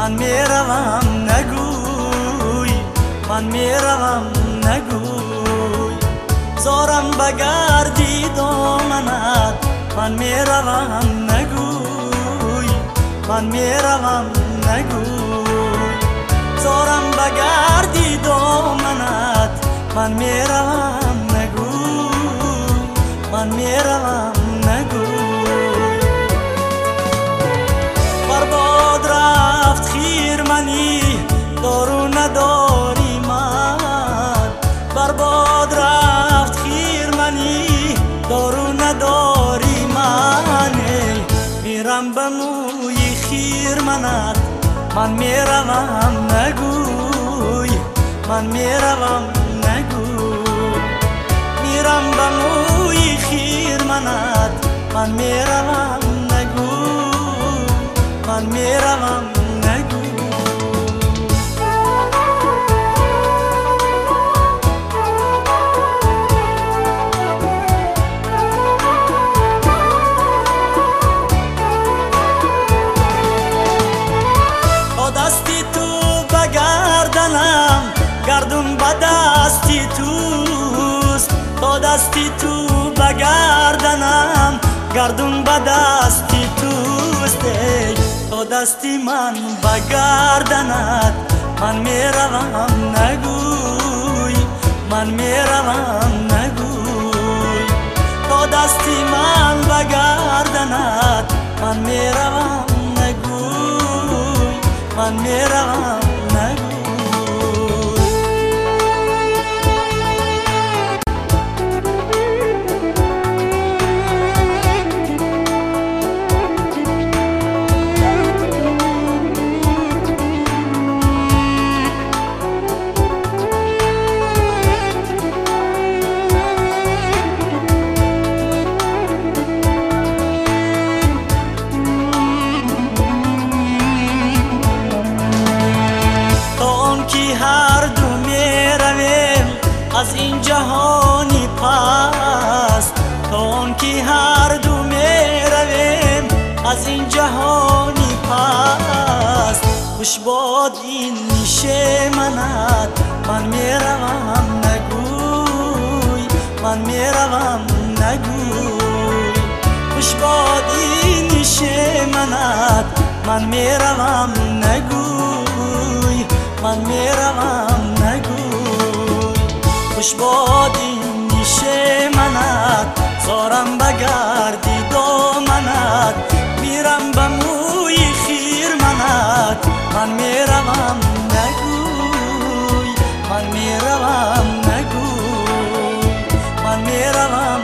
من میروم نگوی، من میروم نگوی، زارم بگردی دامنت، من میروم نگوی، من میروم نگوی، زارم بگردی دامنت، من میروم نگوی، من میروم نگوی. برباد رفت خیرمنی دارو نداری من، برباد رفت خیرمنی دارو نداری من، میرم به موی خیرمنت، من میروم نگوی، من میروم نگوی، میرم به موی خیرمنت، من میروم نگوی، من میروم نگوی. با دستی تو بگردنم گردون با دستی توست، با دستی تو بگردنم گردون با دستی توست، با دستی من بگردنت، من میروم نگوی، من میروم نگوی، با دستی من بگردنت، من میروم نگوی، من میروم نگوی. هر دو میرویم از این جهانی پس، تا آن که هر دو میرویم از این جهانی پس، خوش باد این نیشه منت، من میروم نگوی، من میروم نگوی، خوش باد این نیشه منت، من میروم نگوی، من میروم نگوی، خوش باد این نیشه منت، زارم بگردی دامنت، میرم به موی خیرمنت، من میروم نگوی، من میروم نگوی، من میروم